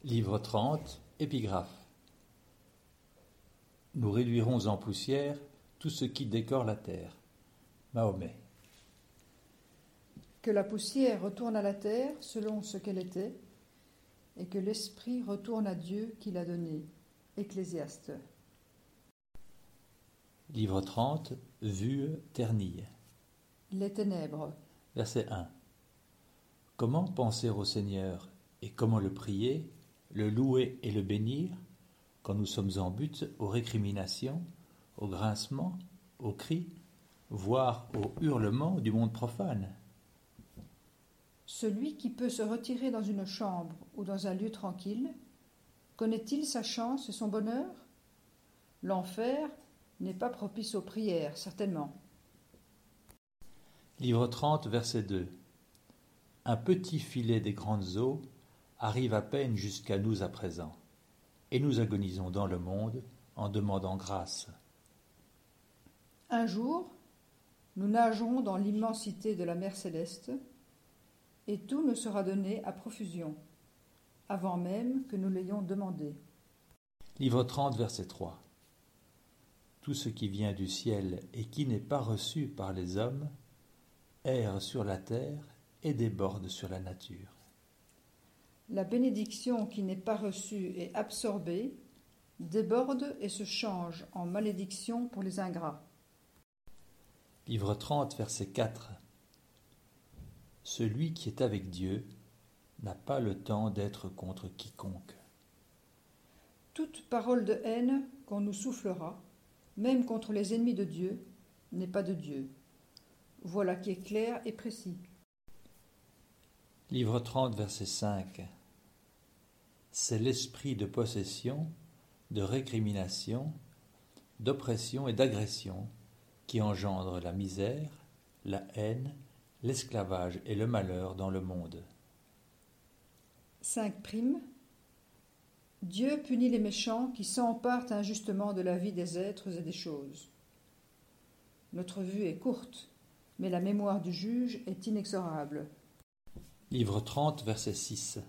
Livre 30, épigraphe. Nous réduirons en poussière tout ce qui décore la terre. Mahomet. Que la poussière retourne à la terre selon ce qu'elle était, et que l'esprit retourne à Dieu qui l'a donné. Ecclésiaste. Livre 30, vue ternille. Les ténèbres. Verset 1. Comment penser au Seigneur et comment le prier, le louer et le bénir, quand nous sommes en butte aux récriminations, aux grincements, aux cris, voire aux hurlements du monde profane? Celui qui peut se retirer dans une chambre ou dans un lieu tranquille, connaît-il sa chance et son bonheur? L'enfer n'est pas propice aux prières, certainement. Livre 30, verset 2. Un petit filet des grandes eaux arrive à peine jusqu'à nous à présent, et nous agonisons dans le monde en demandant grâce. Un jour, nous nagerons dans l'immensité de la mer céleste, et tout nous sera donné à profusion, avant même que nous l'ayons demandé. Livre 30, verset 3. Tout ce qui vient du ciel et qui n'est pas reçu par les hommes erre sur la terre et déborde sur la nature. La bénédiction qui n'est pas reçue et absorbée déborde et se change en malédiction pour les ingrats. Livre 30, verset 4. Celui qui est avec Dieu n'a pas le temps d'être contre quiconque. Toute parole de haine qu'on nous soufflera, même contre les ennemis de Dieu, n'est pas de Dieu. Voilà qui est clair et précis. Livre 30, verset 5. C'est l'esprit de possession, de récrimination, d'oppression et d'agression qui engendre la misère, la haine, l'esclavage et le malheur dans le monde. 5 primes. Dieu punit les méchants qui s'emparent injustement de la vie des êtres et des choses. Notre vue est courte, mais la mémoire du juge est inexorable. Livre 30, verset 6.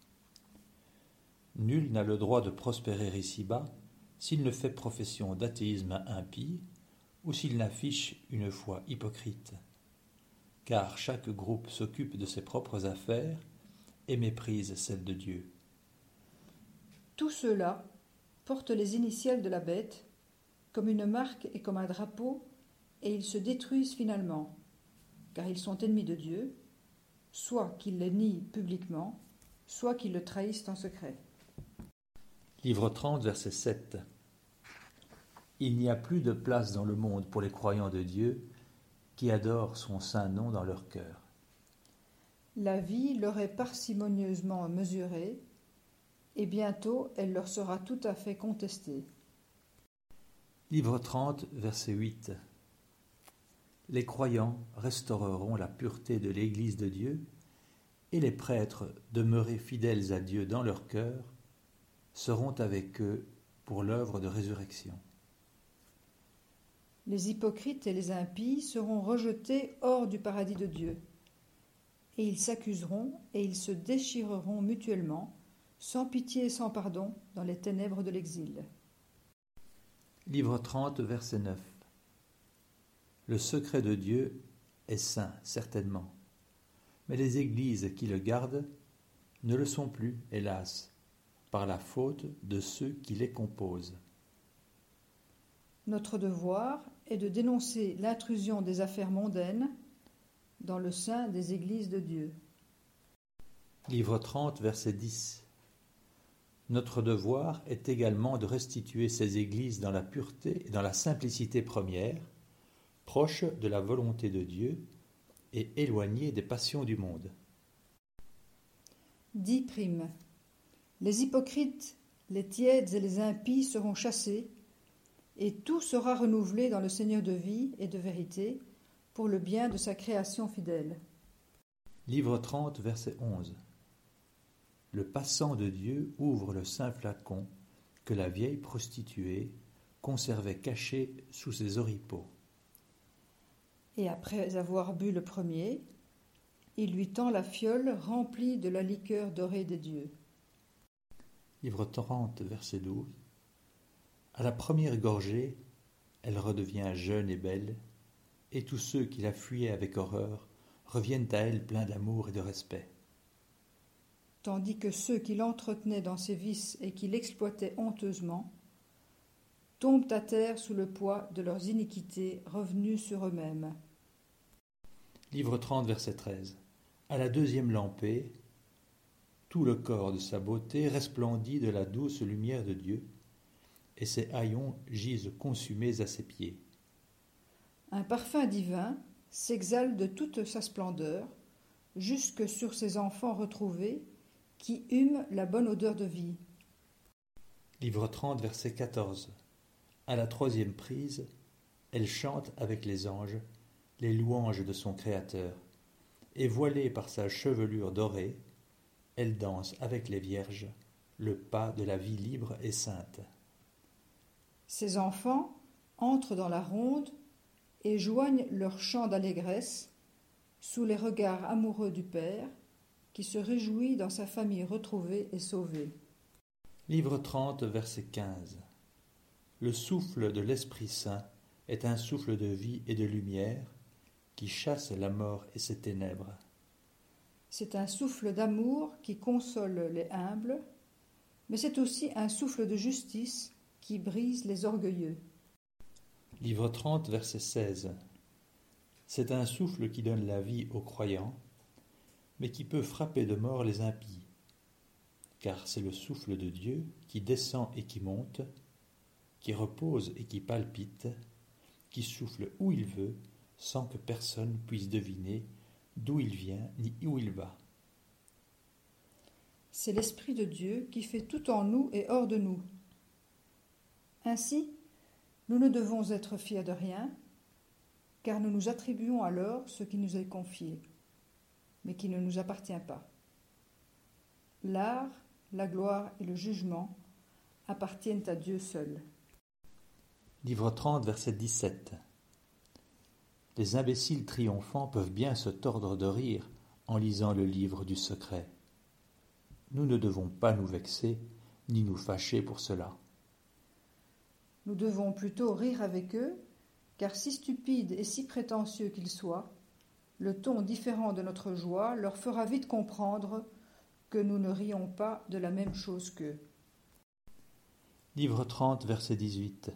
Nul n'a le droit de prospérer ici-bas s'il ne fait profession d'athéisme impie ou s'il n'affiche une foi hypocrite. Car chaque groupe s'occupe de ses propres affaires et méprise celles de Dieu. Tous ceux-là portent les initiales de la bête, comme une marque et comme un drapeau, et ils se détruisent finalement, car ils sont ennemis de Dieu, soit qu'ils les nient publiquement, soit qu'ils le trahissent en secret. Livre 30, verset 7. Il n'y a plus de place dans le monde pour les croyants de Dieu qui adorent son saint nom dans leur cœur. La vie leur est parcimonieusement mesurée, et bientôt elle leur sera tout à fait contestée. Livre 30, verset 8. Les croyants restaureront la pureté de l'Église de Dieu, et les prêtres, demeurés fidèles à Dieu dans leur cœur, seront avec eux pour l'œuvre de résurrection. Les hypocrites et les impies seront rejetés hors du paradis de Dieu, et ils s'accuseront et ils se déchireront mutuellement, sans pitié et sans pardon, dans les ténèbres de l'exil. Livre 30, verset 9. Le secret de Dieu est saint, certainement, mais les églises qui le gardent ne le sont plus, hélas, par la faute de ceux qui les composent. Notre devoir est de dénoncer l'intrusion des affaires mondaines dans le sein des églises de Dieu. Livre 30, verset 10. Notre devoir est également de restituer ces églises dans la pureté et dans la simplicité première, proches de la volonté de Dieu et éloignées des passions du monde. 10 primes. Les hypocrites, les tièdes et les impies seront chassés, et tout sera renouvelé dans le Seigneur de vie et de vérité, pour le bien de sa création fidèle. Livre 30, verset 11. Le passant de Dieu ouvre le saint flacon que la vieille prostituée conservait caché sous ses oripeaux. Et après avoir bu le premier, il lui tend la fiole remplie de la liqueur dorée des dieux. Livre 30, verset 12. À la première gorgée, elle redevient jeune et belle, et tous ceux qui la fuyaient avec horreur reviennent à elle pleins d'amour et de respect. Tandis que ceux qui l'entretenaient dans ses vices et qui l'exploitaient honteusement tombent à terre sous le poids de leurs iniquités revenues sur eux-mêmes. Livre 30, verset 13. À la deuxième lampée, tout le corps de sa beauté resplendit de la douce lumière de Dieu, et ses haillons gisent consumés à ses pieds. Un parfum divin s'exhale de toute sa splendeur, jusque sur ses enfants retrouvés, qui hument la bonne odeur de vie. Livre 30, verset 14. À la troisième prise, elle chante avec les anges les louanges de son Créateur, et voilée par sa chevelure dorée, elle danse avec les vierges le pas de la vie libre et sainte. Ses enfants entrent dans la ronde et joignent leur chant d'allégresse sous les regards amoureux du Père, qui se réjouit dans sa famille retrouvée et sauvée. Livre 30, verset 15. Le souffle de l'Esprit Saint est un souffle de vie et de lumière qui chasse la mort et ses ténèbres. C'est un souffle d'amour qui console les humbles, mais c'est aussi un souffle de justice qui brise les orgueilleux. Livre 30, verset 16. C'est un souffle qui donne la vie aux croyants, mais qui peut frapper de mort les impies, car c'est le souffle de Dieu qui descend et qui monte, qui repose et qui palpite, qui souffle où il veut, sans que personne puisse deviner d'où il vient ni où il va. C'est l'Esprit de Dieu qui fait tout en nous et hors de nous. Ainsi, nous ne devons être fiers de rien, car nous nous attribuons alors ce qui nous est confié, mais qui ne nous appartient pas. L'art, la gloire et le jugement appartiennent à Dieu seul. Livre 30, verset 17. Les imbéciles triomphants peuvent bien se tordre de rire en lisant le livre du secret. Nous ne devons pas nous vexer ni nous fâcher pour cela. Nous devons plutôt rire avec eux, car si stupides et si prétentieux qu'ils soient, le ton différent de notre joie leur fera vite comprendre que nous ne rions pas de la même chose qu'eux. Livre 30, verset 18.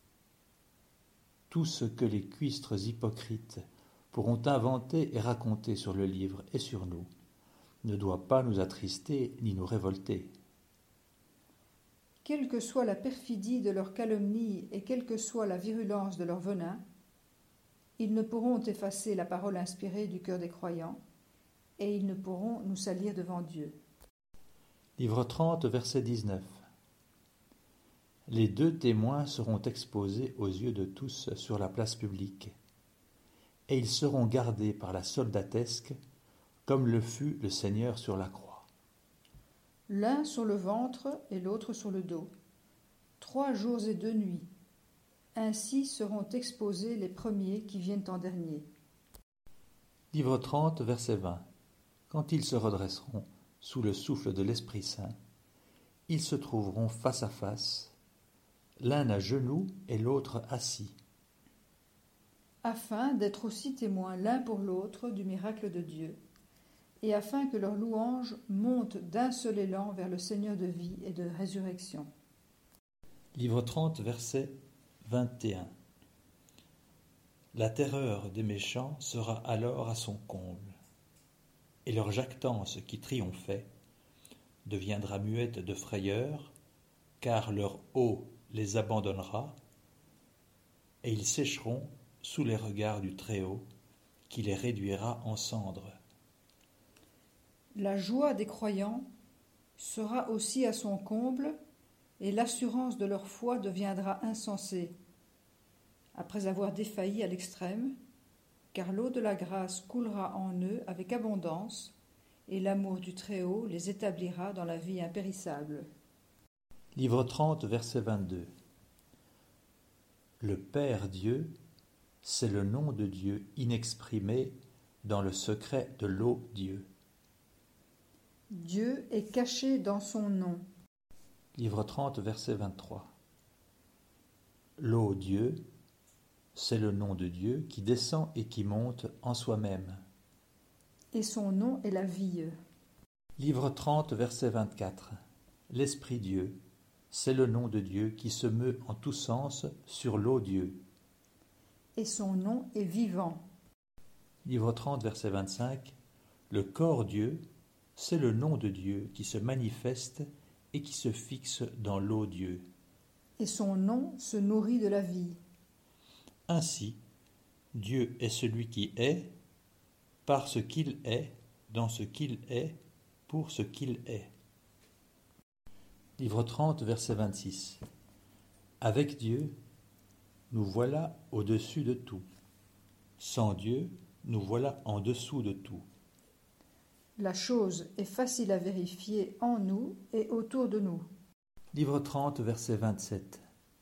Tout ce que les cuistres hypocrites pourront inventer et raconter sur le livre et sur nous ne doit pas nous attrister ni nous révolter. Quelle que soit la perfidie de leur calomnie et quelle que soit la virulence de leur venin, ils ne pourront effacer la parole inspirée du cœur des croyants, et ils ne pourront nous salir devant Dieu. Livre 30, verset 19. Les deux témoins seront exposés aux yeux de tous sur la place publique, et ils seront gardés par la soldatesque, comme le fut le Seigneur sur la croix. L'un sur le ventre et l'autre sur le dos, 3 jours et 2 nuits. Ainsi seront exposés les premiers qui viennent en dernier. Livre 30, verset 20. Quand ils se redresseront sous le souffle de l'Esprit Saint, ils se trouveront face à face, l'un à genoux et l'autre assis, afin d'être aussi témoins l'un pour l'autre du miracle de Dieu, et afin que leur louange monte d'un seul élan vers le Seigneur de vie et de résurrection. Livre 30, verset 21. La terreur des méchants sera alors à son comble, et leur jactance qui triomphait deviendra muette de frayeur, car leur eau les abandonnera, et ils sécheront sous les regards du Très-Haut, qui les réduira en cendres. La joie des croyants sera aussi à son comble, et l'assurance de leur foi deviendra insensée, après avoir défailli à l'extrême, car l'eau de la grâce coulera en eux avec abondance, et l'amour du Très-Haut les établira dans la vie impérissable. Livre 30, verset 22. Le Père Dieu, c'est le nom de Dieu inexprimé dans le secret de l'eau Dieu. Dieu est caché dans son nom. Livre 30, verset 23. L'eau Dieu, c'est le nom de Dieu qui descend et qui monte en soi-même. Et son nom est la vie. Livre 30, verset 24. L'Esprit Dieu, c'est le nom de Dieu qui se meut en tous sens sur l'eau Dieu. Et son nom est vivant. Livre 30, verset 25. Le corps Dieu, c'est le nom de Dieu qui se manifeste et qui se fixe dans l'eau Dieu. Et son nom se nourrit de la vie. Ainsi, Dieu est celui qui est, par ce qu'il est, dans ce qu'il est, pour ce qu'il est. Livre 30, verset 26. Avec Dieu, nous voilà au-dessus de tout. Sans Dieu, nous voilà en dessous de tout. La chose est facile à vérifier en nous et autour de nous. Livre 30, verset 27.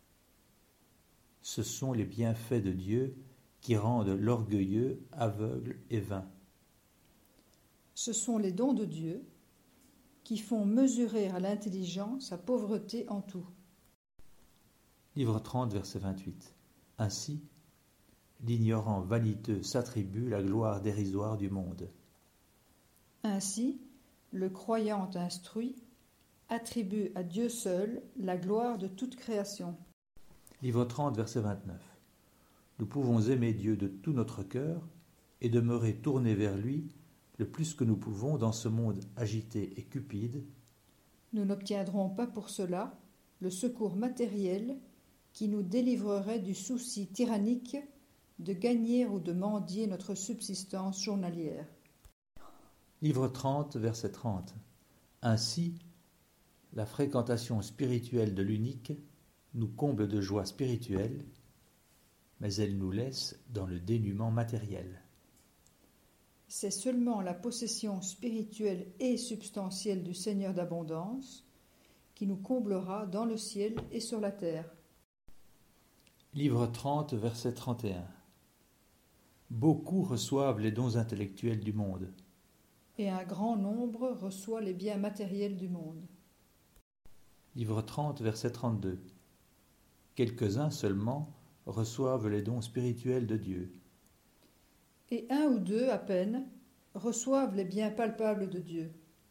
Ce sont les bienfaits de Dieu qui rendent l'orgueilleux aveugle et vain. Ce sont les dons de Dieu qui font mesurer à l'intelligent sa pauvreté en tout. Livre 30, verset 28. Ainsi, l'ignorant vaniteux s'attribue la gloire dérisoire du monde. Ainsi, le croyant instruit attribue à Dieu seul la gloire de toute création. Livre 30, verset 29. Nous pouvons aimer Dieu de tout notre cœur et demeurer tournés vers lui le plus que nous pouvons dans ce monde agité et cupide. Nous n'obtiendrons pas pour cela le secours matériel qui nous délivrerait du souci tyrannique de gagner ou de mendier notre subsistance journalière. Livre 30, verset 30. Ainsi, la fréquentation spirituelle de l'unique nous comble de joie spirituelle, mais elle nous laisse dans le dénuement matériel. C'est seulement la possession spirituelle et substantielle du Seigneur d'abondance qui nous comblera dans le ciel et sur la terre. Livre 30, verset 31. Beaucoup reçoivent les dons intellectuels du monde. Et un grand nombre reçoit les biens matériels du monde. Livre 30, verset 32. Quelques-uns seulement reçoivent les dons spirituels de Dieu. Et un ou deux, à peine, reçoivent les biens palpables de Dieu.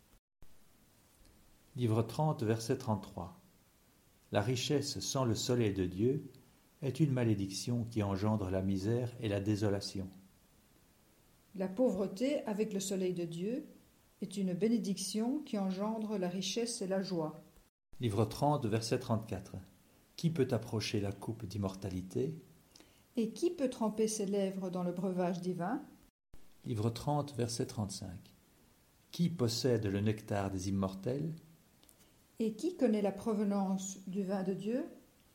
Livre 30, verset 33. La richesse sans le soleil de Dieu est une malédiction qui engendre la misère et la désolation. La pauvreté avec le soleil de Dieu est une bénédiction qui engendre la richesse et la joie. Livre 30, verset 34. Qui peut approcher la coupe d'immortalité? Et qui peut tremper ses lèvres dans le breuvage divin? Livre 30, verset 35. Qui possède le nectar des immortels? Et qui connaît la provenance du vin de Dieu?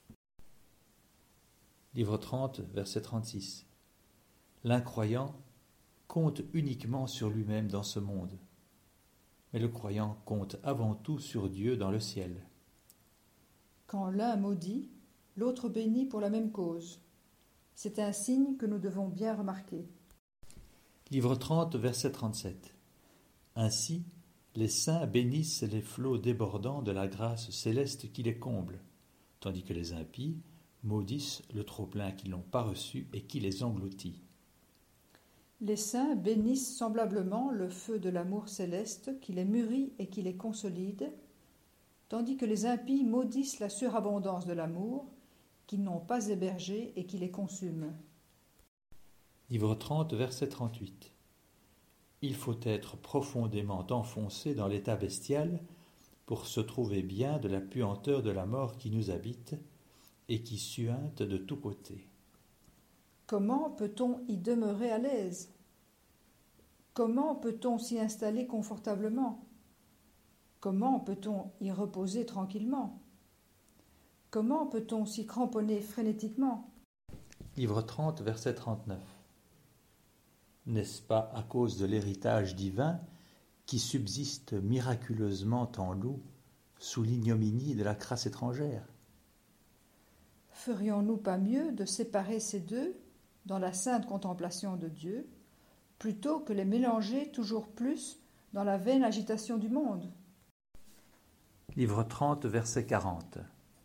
Livre 30, verset 36. L'incroyant compte uniquement sur lui-même dans ce monde, mais le croyant compte avant tout sur Dieu dans le ciel. Quand l'un maudit, l'autre bénit pour la même cause. C'est un signe que nous devons bien remarquer. Livre 30, verset 37. Ainsi, les saints bénissent les flots débordants de la grâce céleste qui les comble, tandis que les impies maudissent le trop-plein qu'ils n'ont pas reçu et qui les engloutit. Les saints bénissent semblablement le feu de l'amour céleste qui les mûrit et qui les consolide, tandis que les impies maudissent la surabondance de l'amour qu'ils n'ont pas hébergé et qui les consume. Livre 30, verset 38. Il faut être profondément enfoncé dans l'état bestial pour se trouver bien de la puanteur de la mort qui nous habite et qui suinte de tous côtés. Comment peut-on y demeurer à l'aise? Comment peut-on s'y installer confortablement? Comment peut-on y reposer tranquillement? Comment peut-on s'y cramponner frénétiquement? Livre 30, verset 39. N'est-ce pas à cause de l'héritage divin qui subsiste miraculeusement en nous sous l'ignominie de la crasse étrangère? Ferions-nous pas mieux de séparer ces deux dans la sainte contemplation de Dieu, plutôt que les mélanger toujours plus dans la vaine agitation du monde? Livre 30, verset 40.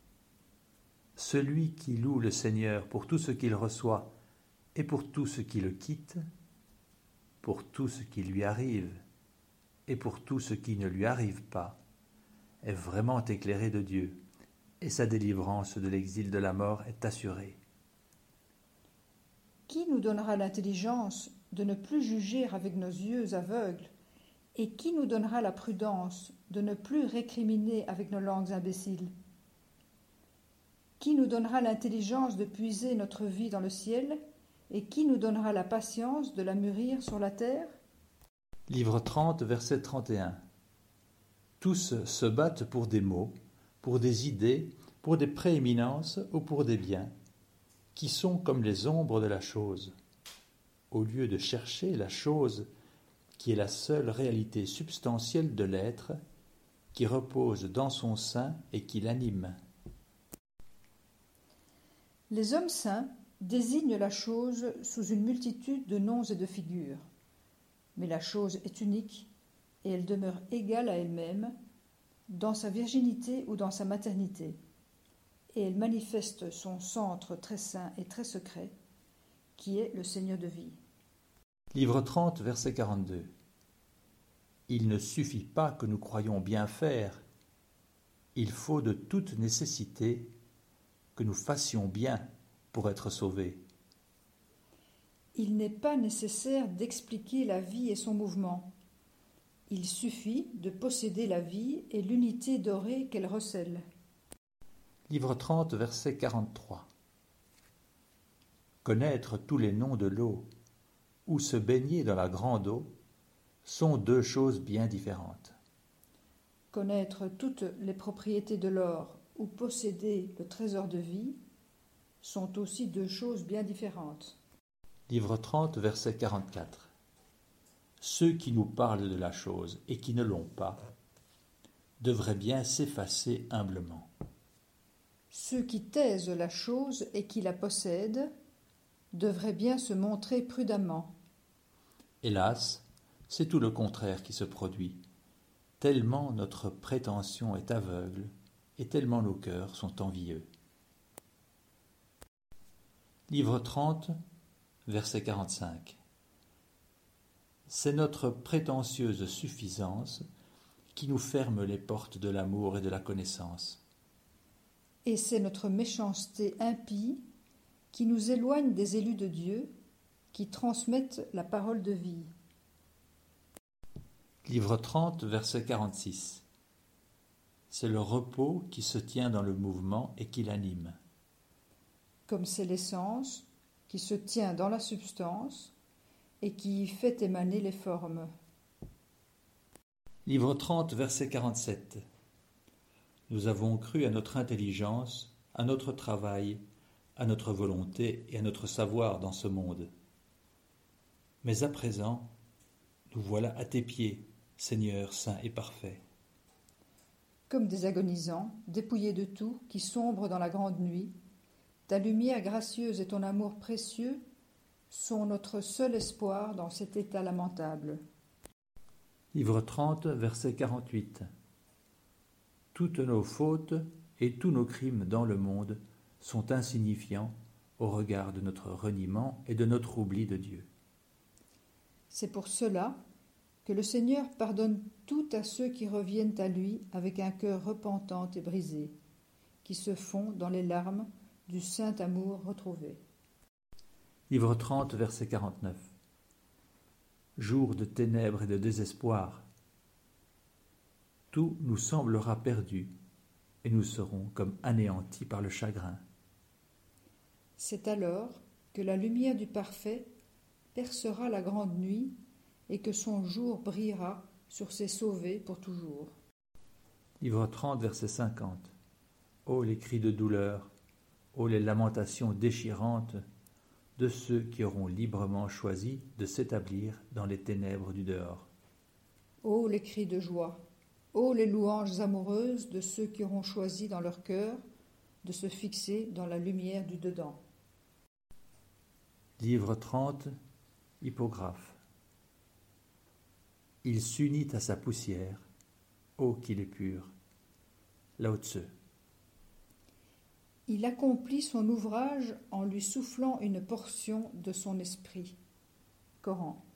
Celui qui loue le Seigneur pour tout ce qu'il reçoit et pour tout ce qui le quitte, pour tout ce qui lui arrive et pour tout ce qui ne lui arrive pas, est vraiment éclairé de Dieu, et sa délivrance de l'exil de la mort est assurée. Qui nous donnera l'intelligence de ne plus juger avec nos yeux aveugles, et qui nous donnera la prudence de ne plus récriminer avec nos langues imbéciles? Qui nous donnera l'intelligence de puiser notre vie dans le ciel, et qui nous donnera la patience de la mûrir sur la terre? Livre 30, verset 31. Tous se battent pour des mots, pour des idées, pour des prééminences ou pour des biens, qui sont comme les ombres de la chose, au lieu de chercher la chose qui est la seule réalité substantielle de l'être, qui repose dans son sein et qui l'anime. Les hommes saints désignent la chose sous une multitude de noms et de figures, mais la chose est unique et elle demeure égale à elle-même, dans sa virginité ou dans sa maternité, et elle manifeste son centre très saint et très secret, qui est le Seigneur de vie. Livre 30, verset 42. Il ne suffit pas que nous croyions bien faire, il faut de toute nécessité que nous fassions bien pour être sauvés. Il n'est pas nécessaire d'expliquer la vie et son mouvement. Il suffit de posséder la vie et l'unité dorée qu'elle recèle. Livre 30, verset 43. Connaître tous les noms de l'eau ou se baigner dans la grande eau sont deux choses bien différentes. Connaître toutes les propriétés de l'or ou posséder le trésor de vie sont aussi deux choses bien différentes. Livre 30, verset 44. Ceux qui nous parlent de la chose et qui ne l'ont pas devraient bien s'effacer humblement. Ceux qui taisent la chose et qui la possèdent devraient bien se montrer prudemment. Hélas, c'est tout le contraire qui se produit, tellement notre prétention est aveugle et tellement nos cœurs sont envieux. Livre 30, verset 45. C'est notre prétentieuse suffisance qui nous ferme les portes de l'amour et de la connaissance. Et c'est notre méchanceté impie qui nous éloigne des élus de Dieu, qui transmettent la parole de vie. Livre 30, verset 46. C'est le repos qui se tient dans le mouvement et qui l'anime. Comme c'est l'essence qui se tient dans la substance et qui y fait émaner les formes. Livre 30, verset 47. Nous avons cru à notre intelligence, à notre travail, à notre volonté et à notre savoir dans ce monde. Mais à présent, nous voilà à tes pieds, Seigneur saint et parfait. Comme des agonisants, dépouillés de tout, qui sombrent dans la grande nuit, ta lumière gracieuse et ton amour précieux sont notre seul espoir dans cet état lamentable. Livre 30, verset 48. Toutes nos fautes et tous nos crimes dans le monde sont insignifiants au regard de notre reniement et de notre oubli de Dieu. C'est pour cela que le Seigneur pardonne tout à ceux qui reviennent à lui avec un cœur repentant et brisé, qui se fond dans les larmes du saint amour retrouvé. Livre 30, verset 49. Jour de ténèbres et de désespoir, tout nous semblera perdu et nous serons comme anéantis par le chagrin. C'est alors que la lumière du parfait percera la grande nuit et que son jour brillera sur ses sauvés pour toujours. Livre 30, verset 50. Ô les cris de douleur, ô les lamentations déchirantes de ceux qui auront librement choisi de s'établir dans les ténèbres du dehors. Ô les cris de joie, ô les louanges amoureuses de ceux qui auront choisi dans leur cœur de se fixer dans la lumière du dedans. Livre 30, Hippographe. Il s'unit à sa poussière, ô qu'il est pur. Lao Tzu. Il accomplit son ouvrage en lui soufflant une portion de son esprit. Coran.